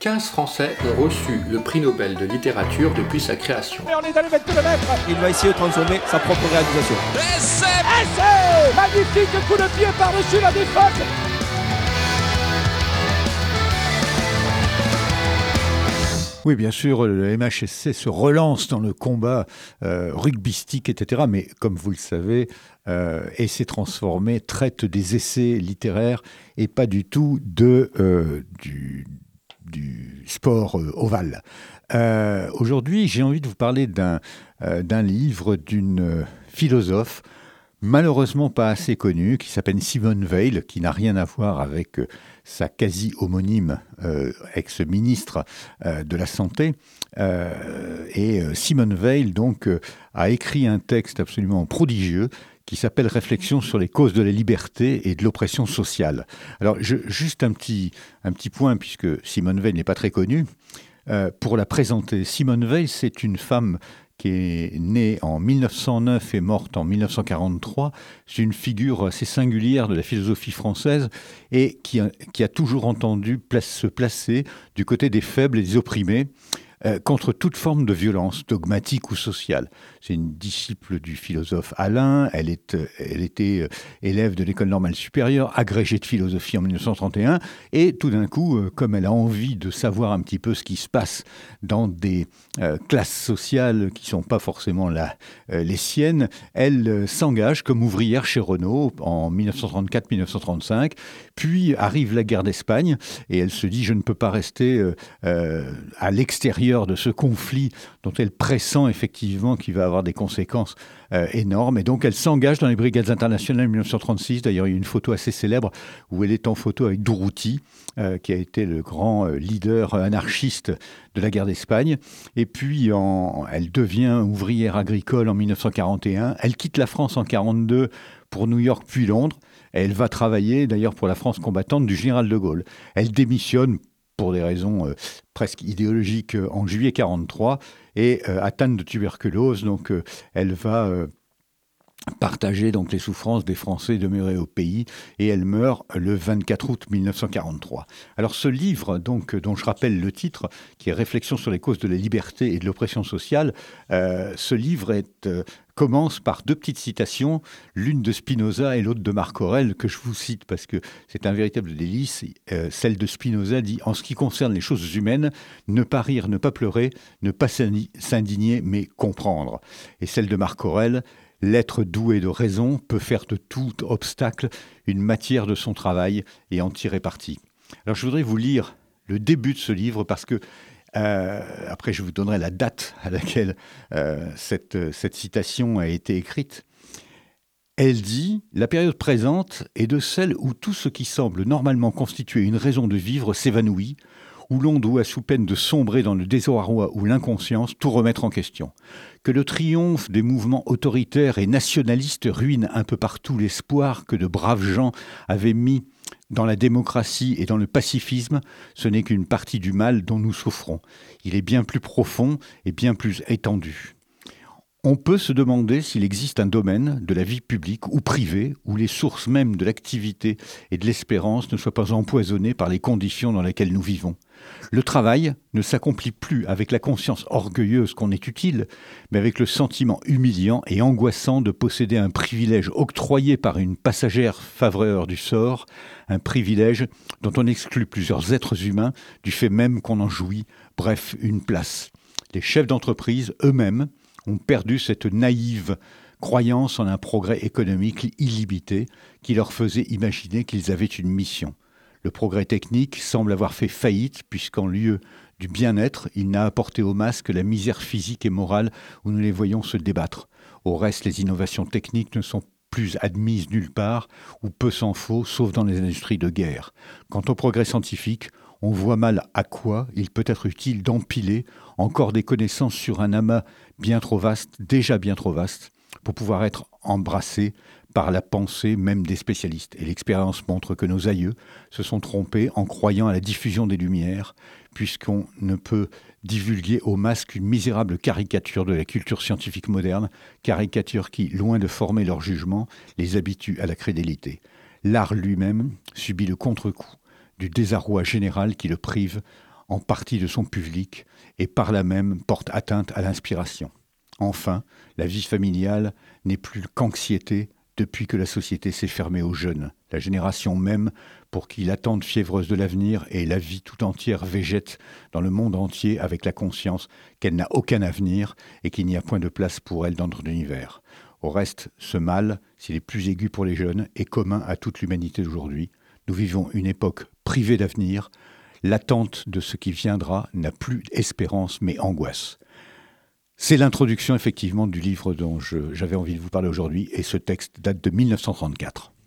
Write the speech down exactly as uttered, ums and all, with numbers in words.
quinze Français ont reçu le prix Nobel de littérature depuis sa création. Et on est allé mettre le mètre. Il va essayer de transformer sa propre réalisation. Essai Essai Magnifique coup de pied par-dessus la défense. Oui, bien sûr, le M H S C se relance dans le combat euh, rugbystique, et cetera. Mais comme vous le savez, euh, Essai transformé traite des essais littéraires et pas du tout de, euh, du, du sport euh, ovale. Euh, aujourd'hui, j'ai envie de vous parler d'un, euh, d'un livre d'une euh, philosophe malheureusement pas assez connue, qui s'appelle Simone Veil, qui n'a rien à voir avec euh, sa quasi-homonyme euh, ex-ministre euh, de la Santé. Euh, et euh, Simone Veil, donc, euh, a écrit un texte absolument prodigieux qui s'appelle « Réflexion sur les causes de la liberté et de l'oppression sociale ». Alors, je, juste un petit, un petit point, puisque Simone Veil n'est pas très connue, euh, pour la présenter. Simone Veil, c'est une femme qui est née en mille neuf cent neuf et morte en mille neuf cent quarante-trois. C'est une figure assez singulière de la philosophie française et qui a, qui a toujours entendu place, se placer du côté des faibles et des opprimés, euh, contre toute forme de violence dogmatique ou sociale. C'est une disciple du philosophe Alain, elle, est, elle était élève de l'école normale supérieure, agrégée de philosophie en mille neuf cent trente et un, et tout d'un coup, comme elle a envie de savoir un petit peu ce qui se passe dans des euh, classes sociales qui ne sont pas forcément la, euh, les siennes, elle euh, s'engage comme ouvrière chez Renault en mille neuf cent trente-quatre mille neuf cent trente-cinq, puis arrive la guerre d'Espagne, et elle se dit « je ne peux pas rester euh, euh, à l'extérieur de ce conflit dont elle pressent effectivement qu'il va avoir des conséquences euh, énormes. » Et donc, elle s'engage dans les brigades internationales en mille neuf cent trente-six. D'ailleurs, il y a une photo assez célèbre où elle est en photo avec Durruti, euh, qui a été le grand euh, leader anarchiste de la guerre d'Espagne. Et puis, en, elle devient ouvrière agricole en mille neuf cent quarante et un. Elle quitte la France en mille neuf cent quarante-deux pour New York puis Londres. Et elle va travailler d'ailleurs pour la France combattante du général de Gaulle. Elle démissionne pour des raisons euh, presque idéologiques euh, en juillet quarante-trois et euh, atteinte de tuberculose. Donc, euh, elle va euh, partager donc, les souffrances des Français demeurés au pays et elle meurt le vingt-quatre août mille neuf cent quarante-trois. Alors, ce livre, donc, dont je rappelle le titre, qui est « Réflexion sur les causes de la liberté et de l'oppression sociale », euh, ce livre est... Euh, commence par deux petites citations, l'une de Spinoza et l'autre de Marc Aurèle, que je vous cite parce que c'est un véritable délice. Euh, celle de Spinoza dit « En ce qui concerne les choses humaines, ne pas rire, ne pas pleurer, ne pas s'indigner, mais comprendre. » Et celle de Marc Aurèle « L'être doué de raison peut faire de tout obstacle une matière de son travail et en tirer parti. » Alors je voudrais vous lire le début de ce livre parce que Euh, après, je vous donnerai la date à laquelle euh, cette, cette citation a été écrite. Elle dit « La période présente est de celle où tout ce qui semble normalement constituer une raison de vivre s'évanouit, où l'on doit, sous peine de sombrer dans le désarroi ou l'inconscience, tout remettre en question. Que le triomphe des mouvements autoritaires et nationalistes ruine un peu partout l'espoir que de braves gens avaient mis dans la démocratie et dans le pacifisme, ce n'est qu'une partie du mal dont nous souffrons. Il est bien plus profond et bien plus étendu. On peut se demander s'il existe un domaine de la vie publique ou privée où les sources mêmes de l'activité et de l'espérance ne soient pas empoisonnées par les conditions dans lesquelles nous vivons. Le travail ne s'accomplit plus avec la conscience orgueilleuse qu'on est utile, mais avec le sentiment humiliant et angoissant de posséder un privilège octroyé par une passagère faveur du sort, un privilège dont on exclut plusieurs êtres humains du fait même qu'on en jouit, bref, une place. Les chefs d'entreprise eux-mêmes ont perdu cette naïve croyance en un progrès économique illimité qui leur faisait imaginer qu'ils avaient une mission. Le progrès technique semble avoir fait faillite puisqu'en lieu du bien-être, il n'a apporté aux masses que la misère physique et morale où nous les voyons se débattre. Au reste, les innovations techniques ne sont plus admises nulle part, ou peu s'en faut, sauf dans les industries de guerre. Quant au progrès scientifique, on voit mal à quoi il peut être utile d'empiler encore des connaissances sur un amas bien trop vaste, déjà bien trop vaste, pour pouvoir être embrassé par la pensée même des spécialistes. Et l'expérience montre que nos aïeux se sont trompés en croyant à la diffusion des Lumières, puisqu'on ne peut divulguer aux masses qu'une misérable caricature de la culture scientifique moderne, caricature qui, loin de former leur jugement, les habitue à la crédulité. L'art lui-même subit le contre-coup du désarroi général qui le prive en partie de son public et par là même porte atteinte à l'inspiration. Enfin, la vie familiale n'est plus qu'anxiété depuis que la société s'est fermée aux jeunes, la génération même pour qui l'attente fiévreuse de l'avenir et la vie tout entière végète dans le monde entier avec la conscience qu'elle n'a aucun avenir et qu'il n'y a point de place pour elle dans notre univers. Au reste, ce mal, s'il est plus aigu pour les jeunes, est commun à toute l'humanité d'aujourd'hui. Nous vivons une époque privée d'avenir. L'attente de ce qui viendra n'a plus espérance mais angoisse. C'est l'introduction effectivement du livre dont je, j'avais envie de vous parler aujourd'hui et ce texte date de mille neuf cent trente-quatre.